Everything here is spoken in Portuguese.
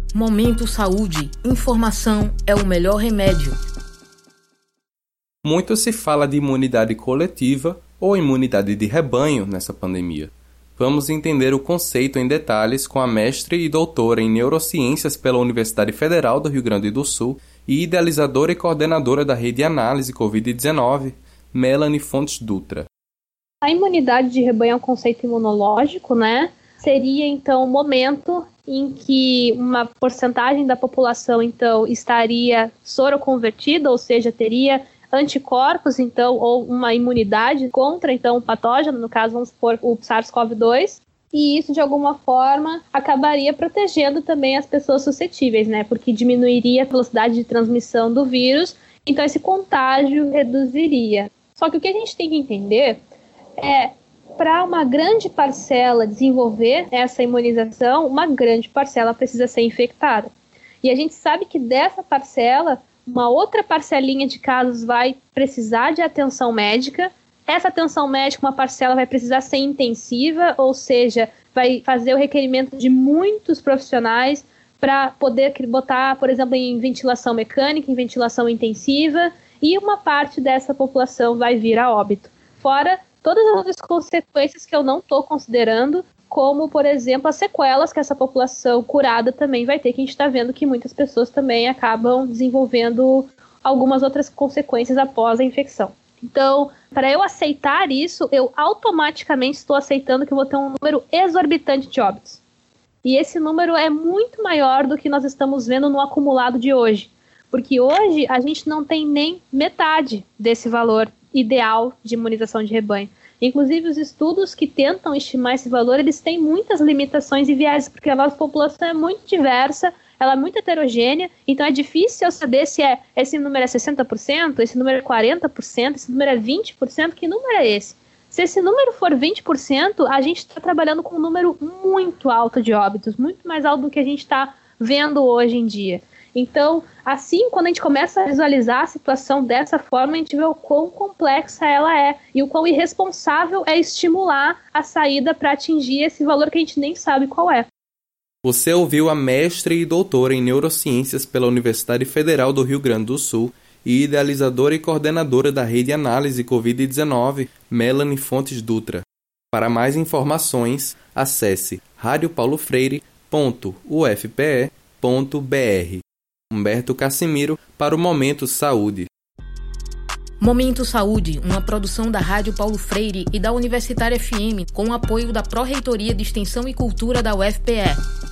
Momento Saúde. Informação é o melhor remédio. Muito se fala de imunidade coletiva ou imunidade de rebanho nessa pandemia. Vamos entender o conceito em detalhes com a mestre e doutora em neurociências pela Universidade Federal do Rio Grande do Sul e idealizadora e coordenadora da Rede Análise Covid-19, Melanie Fontes Dutra. A imunidade de rebanho é um conceito imunológico, né? Seria, então, o momento em que uma porcentagem da população, então, estaria soroconvertida, ou seja, teria anticorpos, então, ou uma imunidade contra, então, o patógeno, no caso, vamos supor, o SARS-CoV-2, e isso, de alguma forma, acabaria protegendo também as pessoas suscetíveis, né? Porque diminuiria a velocidade de transmissão do vírus, então esse contágio reduziria. Só que o que a gente tem que entender é, para uma grande parcela desenvolver essa imunização, uma grande parcela precisa ser infectada. E a gente sabe que dessa parcela, uma outra parcelinha de casos vai precisar de atenção médica. Essa atenção médica, uma parcela vai precisar ser intensiva, ou seja, vai fazer o requerimento de muitos profissionais para poder botar, por exemplo, em ventilação mecânica, em ventilação intensiva, e uma parte dessa população vai vir a óbito. Fora todas as outras consequências que eu não estou considerando, como, por exemplo, as sequelas que essa população curada também vai ter, que a gente está vendo que muitas pessoas também acabam desenvolvendo algumas outras consequências após a infecção. Então, para eu aceitar isso, eu automaticamente estou aceitando que eu vou ter um número exorbitante de óbitos. E esse número é muito maior do que nós estamos vendo no acumulado de hoje. Porque hoje a gente não tem nem metade desse valor ideal de imunização de rebanho. Inclusive, os estudos que tentam estimar esse valor, eles têm muitas limitações e vieses, porque a nossa população é muito diversa, ela é muito heterogênea, então é difícil eu saber se esse número é 60%, esse número é 40%, esse número é 20%, que número é esse? Se esse número for 20%, a gente está trabalhando com um número muito alto de óbitos, muito mais alto do que a gente está vendo hoje em dia. Então, assim, quando a gente começa a visualizar a situação dessa forma, a gente vê o quão complexa ela é e o quão irresponsável é estimular a saída para atingir esse valor que a gente nem sabe qual é. Você ouviu a mestre e doutora em neurociências pela Universidade Federal do Rio Grande do Sul e idealizadora e coordenadora da Rede Análise Covid-19, Melanie Fontes Dutra. Para mais informações, acesse radiopaulofreire.ufpe.br. Humberto Cassimiro para o Momento Saúde. Momento Saúde, uma produção da Rádio Paulo Freire e da Universitária FM, com o apoio da Pró-Reitoria de Extensão e Cultura da UFPE.